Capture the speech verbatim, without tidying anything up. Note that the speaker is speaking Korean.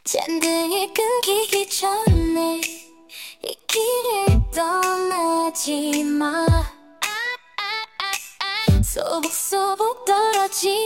잔등이 끊기기 전에 이 길을 떠나지 마. 소복소복 떨어지